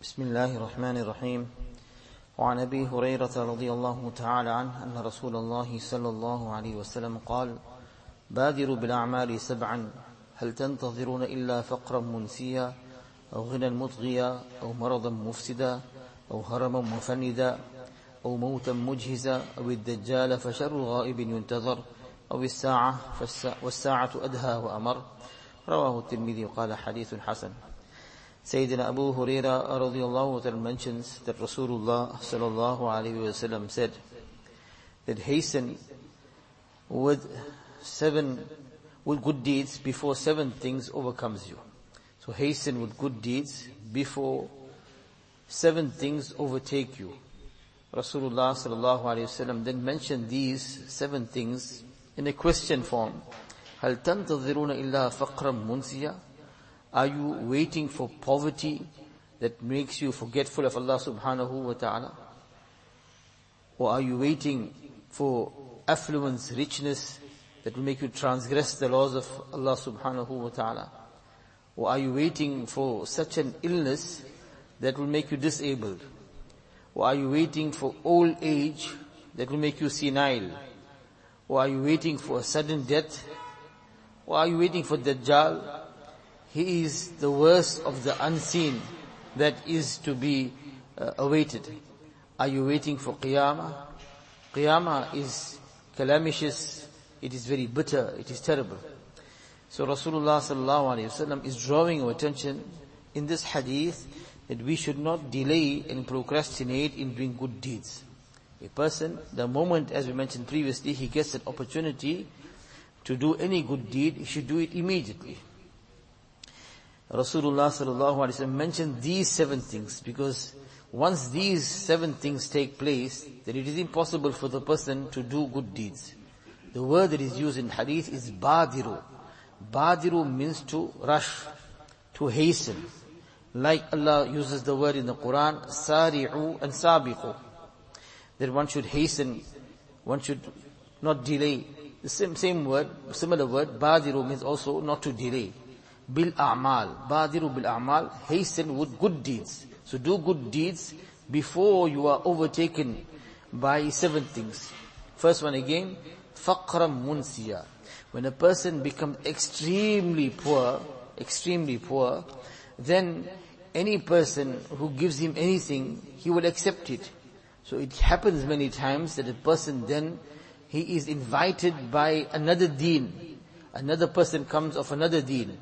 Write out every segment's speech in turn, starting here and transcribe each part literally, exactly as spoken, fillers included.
بسم الله الرحمن الرحيم. وعن أبي هريرة رضي الله تعالى عنه أن رسول الله صلى الله عليه وسلم قال: بادروا بالأعمال سبعا هل تنتظرون إلا فقرا منسيا أو غنى مطغيا أو مرضا مفسدا أو هرما مفندا أو موتا مجهزا أو الدجال فشر غائب ينتظر أو الساعة والساعة أدهى وأمر. رواه الترمذي وقال حديث حسن. Sayyidina Abu Huraira radiyallahu ta'ala mentions that Rasulullah sallallahu alayhi wa sallam said that hasten with seven with good deeds before seven things overcomes you. So hasten with good deeds before seven things overtake you. Rasulullah sallallahu alayhi wa sallam then mentioned these seven things in a question form. هل تنتظرون إلا فقرا منسيا? Are you waiting for poverty that makes you forgetful of Allah subhanahu wa ta'ala? Or are you waiting for affluence, richness that will make you transgress the laws of Allah subhanahu wa ta'ala? Or are you waiting for such an illness that will make you disabled? Or are you waiting for old age that will make you senile? Or are you waiting for a sudden death? Or are you waiting for Dajjal? He is the worst of the unseen that is to be uh, awaited. Are you waiting for Qiyamah? Qiyamah is calamitous, it is very bitter, it is terrible. So Rasulullah sallallahu alayhi wa sallam is drawing our attention in this hadith that we should not delay and procrastinate in doing good deeds. A person, the moment, as we mentioned previously, he gets an opportunity to do any good deed, he should do it immediately. Rasulullah sallallahu alaihi wasallam mentioned these seven things because once these seven things take place, then it is impossible for the person to do good deeds. The word that is used in hadith is badiru. Badiru means to rush, to hasten. Like Allah uses the word in the Quran, sari'u and sabiqu. That one should hasten, one should not delay. The same, same word, similar word, badiru means also not to delay. Bil a'mal, badiru bil a'mal, hasten with good deeds. So do good deeds before you are overtaken by seven things. First one again, faqram munsiya. When a person becomes extremely poor, extremely poor, then any person who gives him anything, he will accept it. So it happens many times that a person then, he is invited by another deen. Another person comes of another deen.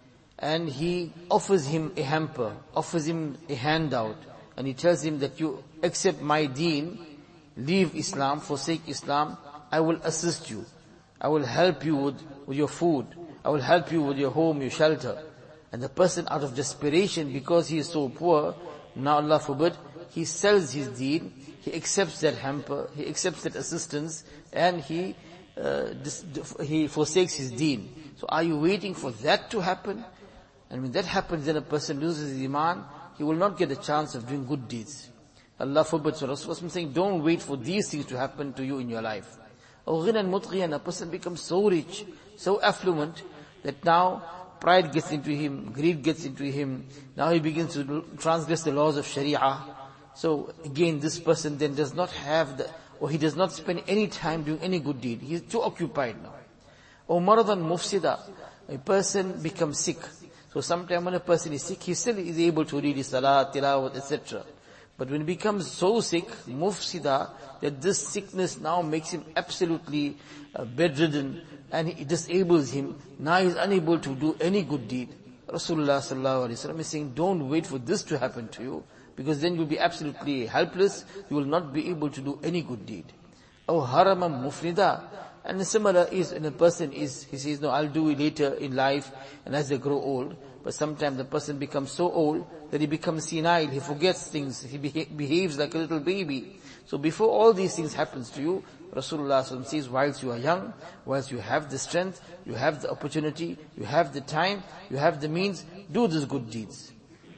And he offers him a hamper, offers him a handout, and he tells him that you accept my deen, leave Islam, forsake Islam, I will assist you. I will help you with, with your food. I will help you with your home, your shelter. And the person out of desperation, because he is so poor, now Allah forbid, he sells his deen, he accepts that hamper, he accepts that assistance, and he, uh, dis, he forsakes his deen. So are you waiting for that to happen? And when that happens, then a person loses his iman, he will not get a chance of doing good deeds. Allah forbid. So Rasulullah was saying, don't wait for these things to happen to you in your life. Or ghinan mutghiyan, a person becomes so rich, so affluent, that now pride gets into him, greed gets into him, now he begins to transgress the laws of Sharia. So again, this person then does not have the, or he does not spend any time doing any good deed. He is too occupied now. Or maradan mufsida, a person becomes sick. So sometimes when a person is sick, he still is able to read his salat, tilawat, et cetera. But when he becomes so sick, mufsida, that this sickness now makes him absolutely uh, bedridden and it disables him. Now he is unable to do any good deed. Rasulullah sallallahu alaihi wasallam is saying, don't wait for this to happen to you, because then you will be absolutely helpless. You will not be able to do any good deed. Or haramam mufnida. And similar is when a person is, he says, no, I'll do it later in life and as they grow old. But sometimes the person becomes so old that he becomes senile, he forgets things, he beha- behaves like a little baby. So before all these things happens to you, Rasulullah says, whilst you are young, whilst you have the strength, you have the opportunity, you have the time, you have the means, do these good deeds.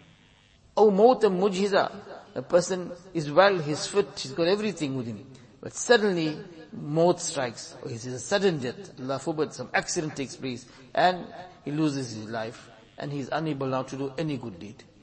Oh, mawtam mujhiza. A person is well, he's fit, he's got everything with him. But suddenly, maut strikes, or he sees a sudden death, Allah forbid, some accident takes place, and he loses his life, and he is unable now to do any good deed.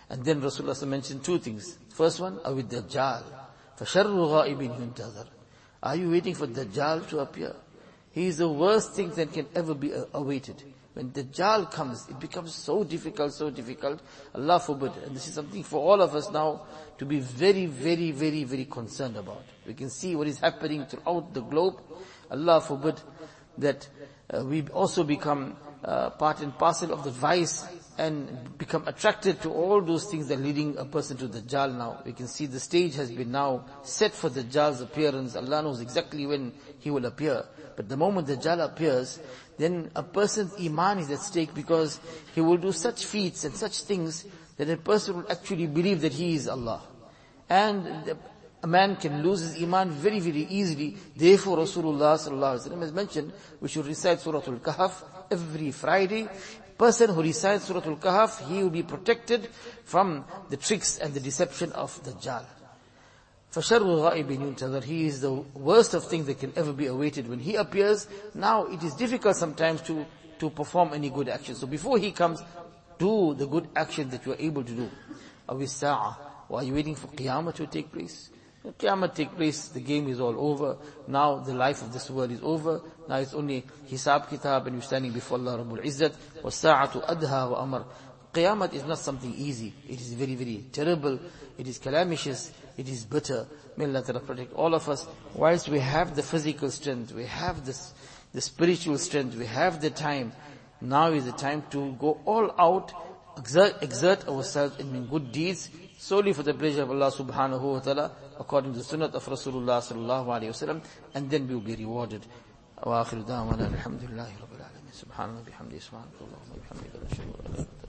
And then Rasulullah mentioned two things. First one, awid Dajjal. فَشَرُّ غَائِبٍ يُنْتَظَرُ. Are you waiting for Dajjal to appear? He is the worst thing that can ever be awaited. When Dajjal comes, it becomes so difficult, so difficult. Allah forbid. And this is something for all of us now to be very, very, very, very concerned about. We can see what is happening throughout the globe. Allah forbid that uh, we also become uh, part and parcel of the vice and become attracted to all those things that are leading a person to Dajjal now. We can see the stage has been now set for Dajjal's appearance. Allah knows exactly when he will appear. But the moment Dajjal appears, then a person's iman is at stake, because he will do such feats and such things that a person will actually believe that he is Allah. And a man can lose his iman very, very easily. Therefore, Rasulullah sallallahu alaihi wasallam has mentioned we should recite Surah Al-Kahf every Friday. Person who recites Surah Al-Kahf, he will be protected from the tricks and the deception of Dajjal. فَشَرُّ غَائِبٍ يُنْتَظَرُ. He is the worst of things that can ever be awaited. When he appears, now it is difficult sometimes to, to perform any good action. So before he comes, do the good action that you are able to do. أَوِ السَّاعَةِ. Or are you waiting for Qiyamah to take place? When Qiyamah take place, the game is all over. Now the life of this world is over. Now it's only Hisab Kitab and you're standing before Allah Rabbul Izzat. وَالسَّاعَةُ أَدْهَا وَأَمَرُ. Qiyamah is not something easy. It is very, very terrible. It is calamitous. It is bitter. May Allah Ta'ala protect all of us. Whilst we have the physical strength, we have this, the spiritual strength, we have the time. Now is the time to go all out, exert, exert ourselves in good deeds, solely for the pleasure of Allah Subhanahu wa Ta'ala, according to the sunnah of Rasulullah Sallallahu Alaihi Wasallam, and then we will be rewarded. وآخر دعوانا الحمد لله رب العالمين سبحان الله بحمده سبحانك اللهم وبحمدك